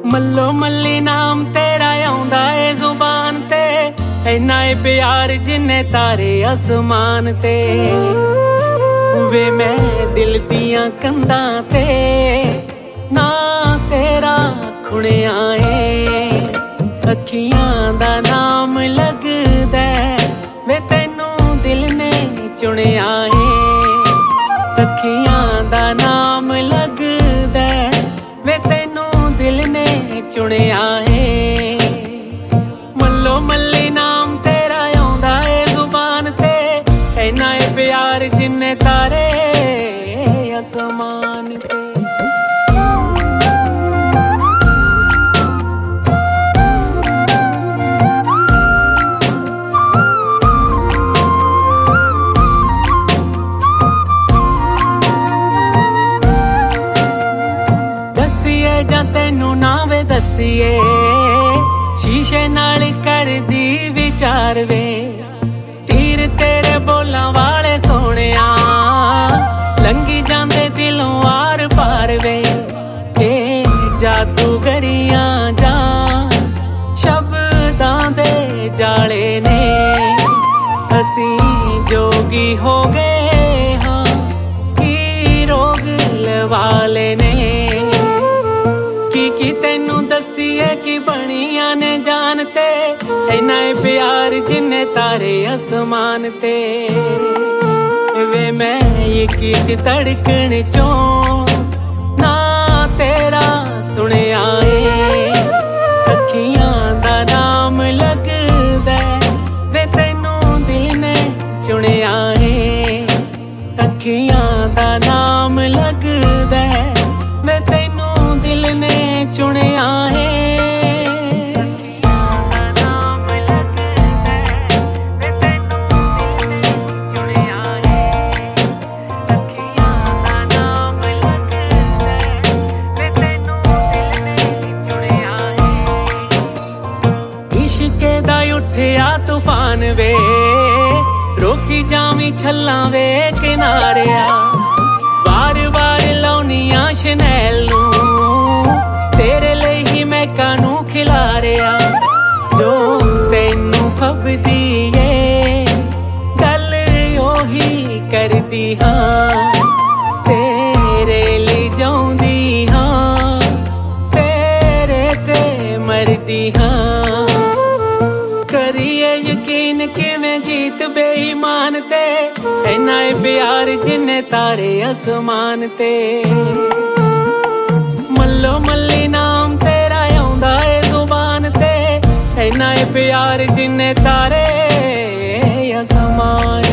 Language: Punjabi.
ਮੱਲੋ ਮੱਲੀ ਨਾਮ ਤੇਰਾ ਆਉਂਦਾ ਏ ਜ਼ੁਬਾਨ ਤੇ, ਇੰਨਾ ਏ ਪਿਆਰ ਜਿੰਨੇ ਤਾਰੇ ਅਸਮਾਨ ਤੇ। ਵੇ ਮੈਂ ਦਿਲ ਦੀਆਂ ਕੰਧਾਂ ਤੇ ਨਾ ਤੇਰਾ ਖੁਣਿਆ ਏ, ਅੱਖੀਆਂ ਦਾ ਨਾਮ ਲੱਗਦਾ ਵੇ ਤੈਨੂੰ ਦਿਲ ਨੇ ਚੁਣਿਆ ਏ, ਅੱਖੀਆਂ ਦਾ ਨਾਮ ਲੱਗਦਾ ਵੇ ਤੈਨੂੰ ਦਿਲ ਨੇ ਚੁਣਿਆ ਏ। ਮੱਲੋ ਮੱਲੀ ਨਾਮ ਤੇਰਾ ਆਉਂਦਾ ਏ ਜ਼ੁਬਾਨ ਤੇ, ਇੰਨਾ ਏ ਪਿਆਰ ਜਿੰਨੇ ਤਾਰੇ ਅਸਮਾਨ ਤੇ। ਜਾਂ ਤੈਨੂੰ ਨਾ ਵੇ ਦਸੀਏ, ਸ਼ੀਸ਼ੇ ਨਾਲ ਕਰਦੀ ਵਿਚਾਰ ਵੇ, ਤੀਰ ਤੇਰੇ ਬੋਲਾਂ ਵਾਲੇ ਸੋਹਣਿਆ ਲੰਘੀ ਜਾਂਦੇ ਦਿਲੋਂ ਆਰ ਪਾਰ ਵੇ। ਇਹ ਜਾਦੂਗਰੀਆਂ ਜਾਂ ਸ਼ਬਦਾਂ ਦੇ ਜਾਲੇ ਨੇ, ਅਸੀਂ ਜੋਗੀ ਹੋ ਗਏ ਹਾਂ ਕੀ ਰੋਗ ਲਵਾਲੇ ਨੇ। ਕੀ ਤੈਨੂੰ ਦਸੀਏ ਕਿ ਬਣੀਆਂ ਨੇ ਜਾਨ ਤੇ, ਇੰਨਾ ਏ ਪਿਆਰ ਜਿੰਨੇ ਤਾਰੇ ਅਸਮਾਨ ਤੇ। ਵੇ ਮੈਂ ਇੱਕ ਇੱਕ ਧੜਕਣ ਚੋਂ ਨਾ ਤੇਰਾ ਸੁਣਿਆ ਏ, ਅੱਖੀਆਂ ਦਾ ਨਾਮ ਲੱਗਦਾ ਵੇ ਤੈਨੂੰ ਦਿਲ ਨੇ ਚੁਣਿਆ ਏ, ਅੱਖੀਆਂ ਦਾ ਨਾਮ ਲੱਗਦਾ ਵੇ ਤੈਨੂੰ ਦਿਲ ਨੇ ਚੁਣਿਆ ਏ। ਇਸ਼ਕੇ ਦਾ ਉੱਠਿਆ ਤੂਫਾਨ ਵੇ, ਰੋਕੀ ਜਾਵੀਂ ਛੱਲਾਂ ਵੇ ਕਿਨਾਰਿਆ, ਵਾਰ ਵਾਰ ਲਾਉਣੀਆਂ ਸ਼ਨੈਲ ਨੂੰ ਤੇਰੇ ਲਈ ਹੀ ਮੈਂ ਕਾਨੂੰ ਖਿਲਾਰਿਆ। ਜੋ ਤੈਨੂੰ ਫੱਬਦੀ ਏ ਗੱਲ ਉਹੀ ਕਰਦੀ ਹਾਂ, ਤੇਰੇ ਲਈ ਜਾਉਂਦੀ ਹਾਂ ਤੇਰੇ ਤੇ ਮਰਦੀ ਹਾਂ। ਕਰੀਏ ਯਕੀਨ ਕਿਵੇਂ ਜੀਤ ਬੇਈਮਾਨ ਤੇ, ਇੰਨਾ ਏ ਪਿਆਰ ਜਿੰਨੇ ਤਾਰੇ ਅਸਮਾਨ ਤੇ। ਮੱਲੋ ਮੱਲੀ ਨਾਮ ਤੇਰਾ ਆਉਂਦਾ ਏ ਜ਼ੁਬਾਨ ਤੇ, ਇੰਨਾ ਏ ਪਿਆਰ ਜਿੰਨੇ ਤਾਰੇ ਅਸਮਾਨ